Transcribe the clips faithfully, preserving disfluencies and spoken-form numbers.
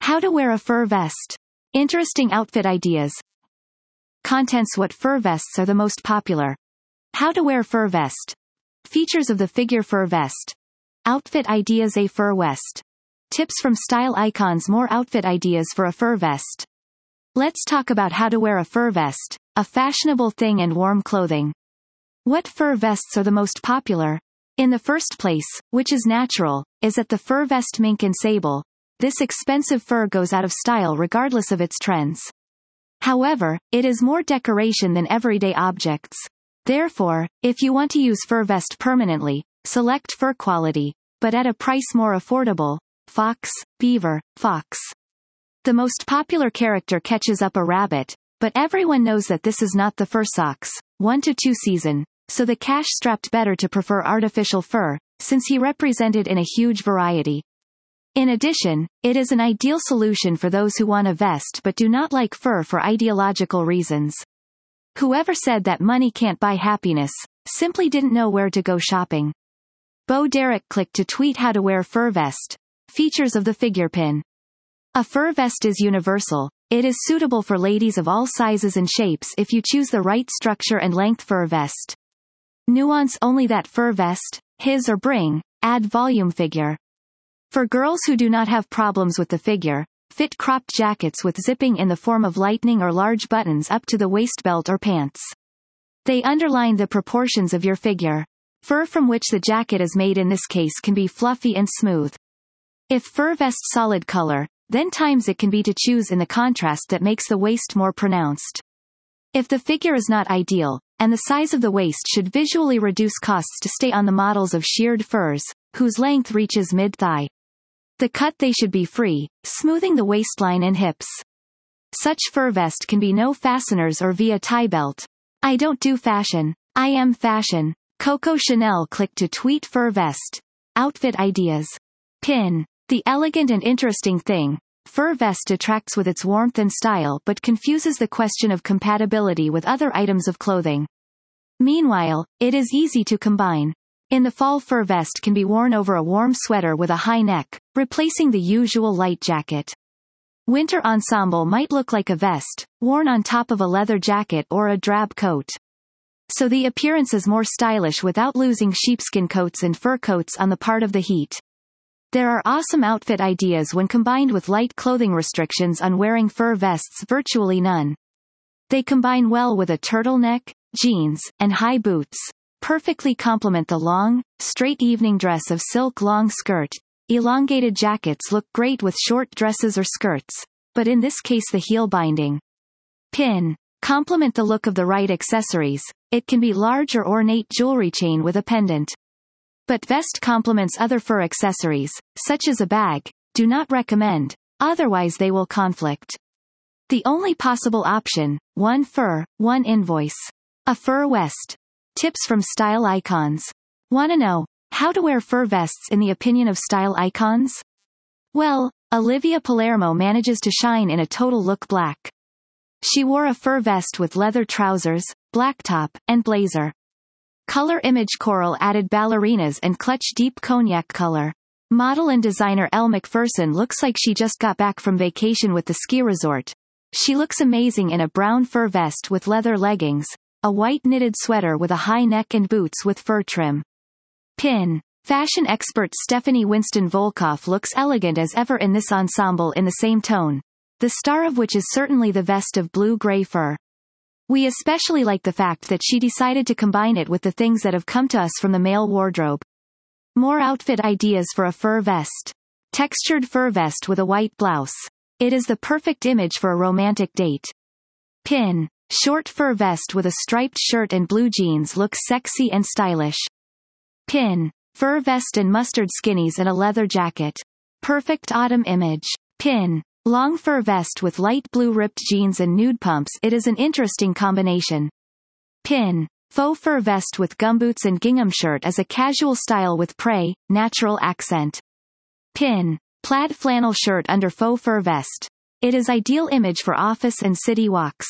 How to wear a fur vest. Interesting outfit ideas. Contents: what fur vests are the most popular? How to wear fur vest. Features of the figure fur vest. Outfit ideas: a fur vest. Tips from style icons: more outfit ideas for a fur vest. Let's talk about how to wear a fur vest, a fashionable thing and warm clothing. What fur vests are the most popular? In the first place, which is natural, is that the fur vest mink and sable. This expensive fur goes out of style regardless of its trends. However, it is more decoration than everyday objects. Therefore, if you want to use fur vest permanently, select fur quality, but at a price more affordable. Fox, beaver, fox. The most popular character catches up a rabbit, but everyone knows that this is not the fur socks, one to two season, so the cash-strapped better to prefer artificial fur, since he represented in a huge variety. In addition, it is an ideal solution for those who want a vest but do not like fur for ideological reasons. Whoever said that money can't buy happiness, simply didn't know where to go shopping. Bo Derek clicked to tweet how to wear fur vest. Features of the figure pin. A fur vest is universal. It is suitable for ladies of all sizes and shapes if you choose the right structure and length fur vest. Nuance: only that fur vest, his or bring, add volume figure. For girls who do not have problems with the figure, fit cropped jackets with zipping in the form of lightning or large buttons up to the waist belt or pants. They underline the proportions of your figure. Fur from which the jacket is made in this case can be fluffy and smooth. If fur vest solid color, then times it can be to choose in the contrast that makes the waist more pronounced. If the figure is not ideal, and the size of the waist should visually reduce costs to stay on the models of sheared furs, whose length reaches mid-thigh. The cut: they should be free, smoothing the waistline and hips. Such fur vest can be no fasteners or via tie belt. I don't do fashion. I am fashion. Coco Chanel clicked to tweet fur vest. Outfit ideas. Pin. The elegant and interesting thing, fur vest attracts with its warmth and style but confuses the question of compatibility with other items of clothing. Meanwhile, it is easy to combine. In the fall, fur vest can be worn over a warm sweater with a high neck, replacing the usual light jacket. Winter ensemble might look like a vest, worn on top of a leather jacket or a drab coat. So the appearance is more stylish without losing sheepskin coats and fur coats on the part of the heat. There are awesome outfit ideas when combined with light clothing restrictions on wearing fur vests: virtually none. They combine well with a turtleneck, jeans, and high boots. Perfectly complement the long, straight evening dress of silk long skirt. Elongated jackets look great with short dresses or skirts, but in this case the heel binding. Pin. Complement the look of the right accessories. It can be large or ornate jewelry chain with a pendant. But vest complements other fur accessories, such as a bag. Do not recommend, otherwise they will conflict. The only possible option: one fur, one invoice. A fur vest. Tips from style icons. Wanna know how to wear fur vests in the opinion of style icons? Well, Olivia Palermo manages to shine in a total look black. She wore a fur vest with leather trousers, black top, and blazer. Color image: coral added ballerinas and clutch deep cognac color. Model and designer Elle Macpherson looks like she just got back from vacation with the ski resort. She looks amazing in a brown fur vest with leather leggings, a white knitted sweater with a high neck and boots with fur trim. Pin. Fashion expert Stephanie Winston Volkoff looks elegant as ever in this ensemble in the same tone, the star of which is certainly the vest of blue-gray fur. We especially like the fact that she decided to combine it with the things that have come to us from the male wardrobe. More outfit ideas for a fur vest. Textured fur vest with a white blouse. It is the perfect image for a romantic date. Pin. Short fur vest with a striped shirt and blue jeans looks sexy and stylish. Pin. Fur vest and mustard skinnies and a leather jacket. Perfect autumn image. Pin. Long fur vest with light blue ripped jeans and nude pumps. It is an interesting combination. Pin. Faux fur vest with gumboots and gingham shirt as a casual style with prey, natural accent. Pin. Plaid flannel shirt under faux fur vest. It is ideal image for office and city walks.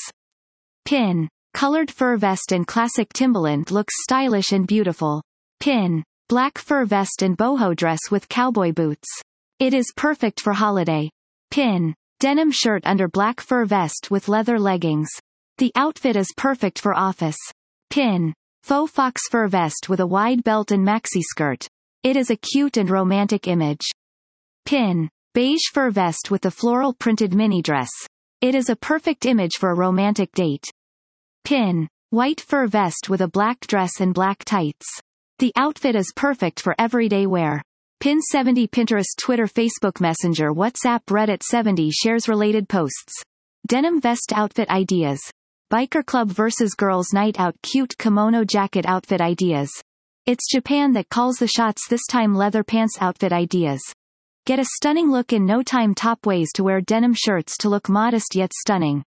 Pin. Colored fur vest and classic Timberland looks stylish and beautiful. Pin. Black fur vest and boho dress with cowboy boots. It is perfect for holiday. Pin. Denim shirt under black fur vest with leather leggings. The outfit is perfect for office. Pin. Faux fox fur vest with a wide belt and maxi skirt. It is a cute and romantic image. Pin. Beige fur vest with the floral printed mini dress. It is a perfect image for a romantic date. Pin. White fur vest with a black dress and black tights. The outfit is perfect for everyday wear. Pin seventy. Pinterest, Twitter, Facebook Messenger, WhatsApp, Reddit. seventy shares related posts. Denim vest outfit ideas. Biker club versus girls night out. Cute kimono jacket outfit ideas. It's Japan that calls the shots, this time leather pants outfit ideas. Get a stunning look in no time. Top ways to wear denim shirts to look modest yet stunning.